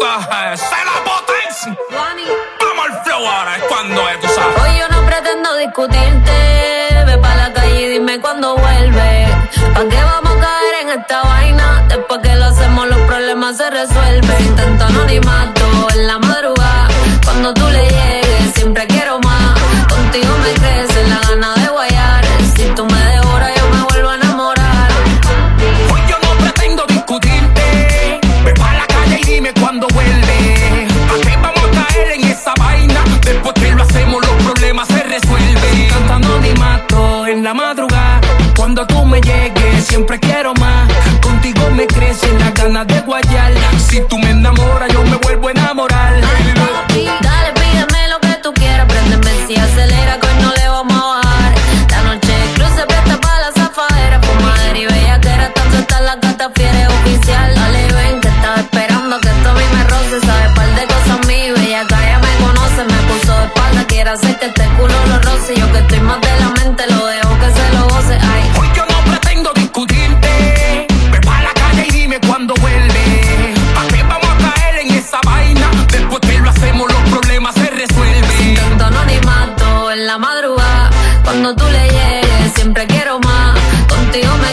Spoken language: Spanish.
Se la potencia. Vamos al flow ahora, es cuando es, tú sabes. Hoy yo no pretendo discutirte. Ve pa' la calle y dime cuándo vuelve. ¿Pa' qué vamos a caer en esta vaina? Después que lo hacemos los problemas se resuelven. Intento anonimato en la madrugada. Cuando tú le llegues siempre quiero más. Contigo me crece la gana de guayar. Si tú me devoras yo me vuelvo a enamorar. Hoy yo no pretendo discutirte. Ve pa' la calle y dime cuándo vuelve. ¿Pa' qué vamos a caer en esa vaina? Después que lo hacemos los problemas se resuelven. Cantando anonimato en la madrugada. Cuando tú me llegues siempre quiero más. Contigo me crecen las ganas de guayar. Si tú me enamoras yo me vuelvo a enamorar. Ay, papi, dale, pídeme lo que tú quieras. Préndeme si acelera que hoy no le vamos a bajar. La noche de cruz se presta para la zafadera. Fumadera y bellaquera, tanto está la gata fiera oficial. Dale, ven que estaba esperando que esto a mí me roce. Sabe par de cosas mías, bellaca ya me conoce. Me puso de espalda, quiere hacer que este culo lo roce. Yo que estoy más de la mente lo dejo que se lo goce. Ay. Hoy yo no pretendo discutirte. Ve pa' la calle y dime cuándo vuelve. ¿Pa' qué vamos a caer en esa vaina? Después que lo hacemos los problemas se resuelven. Tanto anonimato en la madrugada. Cuando tú le llegues siempre quiero más. Contigo me